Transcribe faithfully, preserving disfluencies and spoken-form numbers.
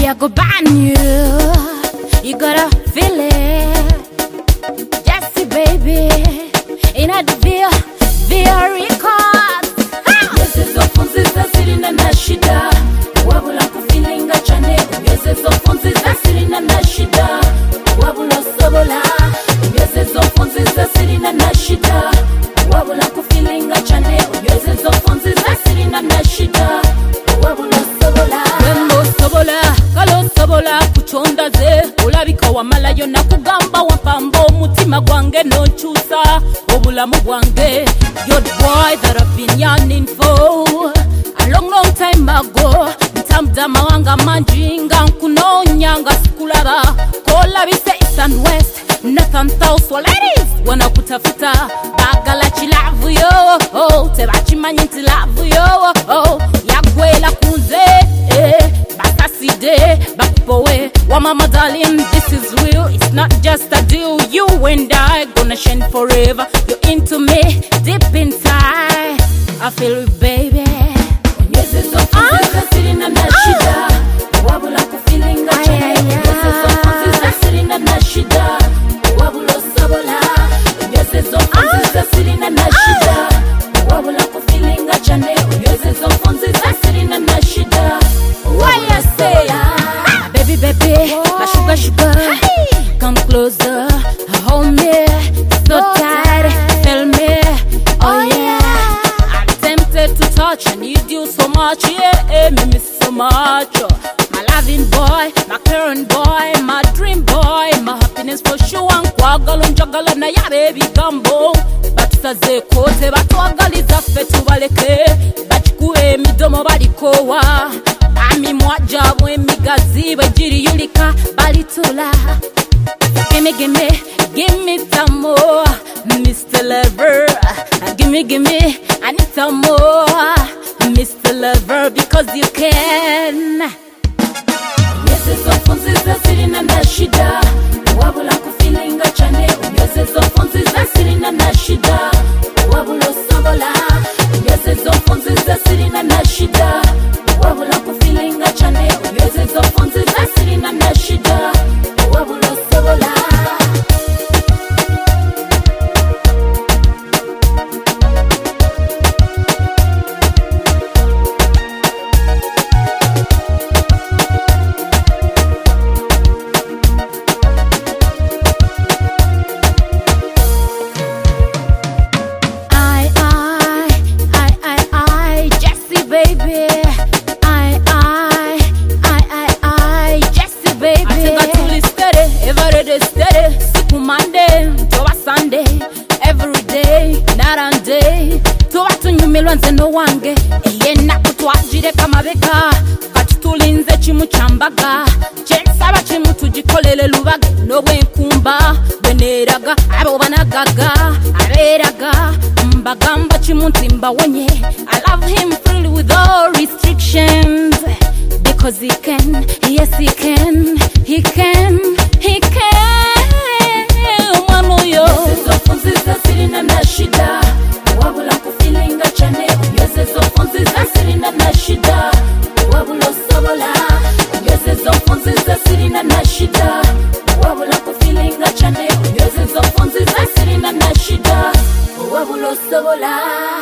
Baby, I go ban you. You gotta feel it. Jessie, baby. In a via, via records. Ongeze zofonzi za siri na nashida. Wabula kufilinga chane. Ongeze zofonzi za siri na nashida. Wabula sobola. Ongeze zofonzi za siri na nashida. Wabula kufilinga chane. Ongeze zofonzi za siri na nashida. Wabula sobola. Wembo sobola, kalo sobola kuchonda ze. Ulabika wa malayo na kugamba wapambo. Mutima gwange no chusa. Obulamu gwange. You're the boy that I've been yearning for. A long, long time ago. Ntamda mawanga manjinga. Nkunonya nga sikulaba. Kola bise east and west. North and south. So ladies, wana kutafuta. Bagala chilavu yo. Oh, tebachi manyinti lavu yo. Oh, yagwe la kunze. Eh, bakaside. Bakupowe. Wa mama darling, this is real. It's not just a deal. You and I gonna shine forever. You're into me, deep inside. I feel it, baby. Ongeze zofonzi za siri na nashida. Wabula kufilinga chane. Ongeze zofonzi za siri na nashida. Wabula sobola. Ongeze zofonzi za siri na nashida. Wabula kufilinga chane. Ongeze zofonzi za siri na nashida. What you say? Ah, baby, baby, my sugar, sugar. Come closer, hold me. So tight, tell me. Oh yeah, I'm tempted to touch. I need you so much, yeah, me miss so much. My loving boy, my current boy, my dream boy, my happiness for sure. Nkwagala njagala na ya baby gambo. Batusaze kote batwagaliza ffe tubaleke. Bachikuwe midomo balikowa. Ami mwajabu emigazi bajiri yulika balitula. Gimme, gimme, gimme some more, Mister Lover. Gimme, gimme, I need some more, Mister Lover, because you can. Ongeze zofonzi za siri na nashida. Wabula kufilinga chane. Ongeze zofonzi za siri na nashida. Wabula sobola. Ongeze zofonzi za siri na nashida. Wabula kufilinga chane. Ongeze zofonzi za siri na nashida. Wabula sobola. Baby, I, I, I, I, I, Jessie, baby. I think I truly steady, every day steady. Siku Monday, to Sunday, every day, night and day. To atunyumirwa nze no wange, eye naku twajire kamabeka. Katutulinze chimu chambaga, chensaba chimu tujikolele lubage. No bwenkumba, beneraga, abo banagaga, aberaga. Mbagamba chimu ntimba wenye. I love him freely with all restrictions. Because he can, yes he can, he can, he can. Mano yo. Ongeze zofonzi za siri na nashida. Wabula kufilinga chane. Ongeze zofonzi za siri na nashida. Wabula sobola. Ongeze zofonzi za siri na nashida. Wabula kufilinga chane. Ongeze zofonzi za siri na nashida. Wabula sobola.